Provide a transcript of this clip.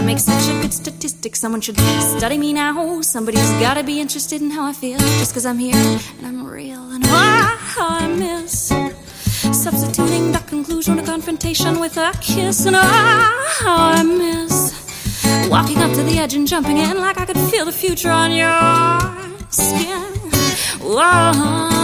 make such a good statistic. Someone should study me now. Somebody's gotta be interested in how I feel, just 'cause I'm here and I'm real. And how I miss substituting the conclusion to confrontation with a kiss. And how I miss walking up to the edge and jumping in like I could feel the future on your skin. Whoa.